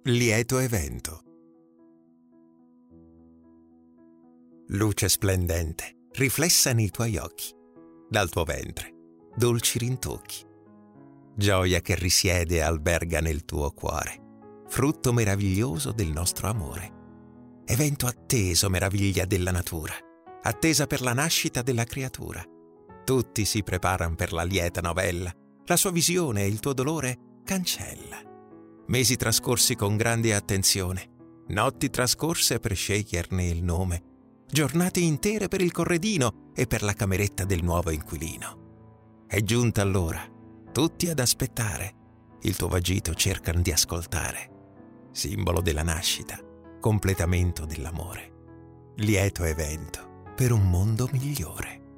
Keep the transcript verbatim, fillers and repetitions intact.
Lieto evento. Luce splendente, riflessa nei tuoi occhi, dal tuo ventre, dolci rintocchi. Gioia che risiede e alberga nel tuo cuore, frutto meraviglioso del nostro amore. Evento atteso, meraviglia della natura, attesa per la nascita della creatura. Tutti si preparan per la lieta novella, la sua visione e il tuo dolore cancella. Mesi trascorsi con grande attenzione, notti trascorse per sceglierne il nome, giornate intere per il corredino e per la cameretta del nuovo inquilino. È giunta l'ora, tutti ad aspettare, il tuo vagito cercano di ascoltare. Simbolo della nascita, completamento dell'amore. Lieto evento per un mondo migliore.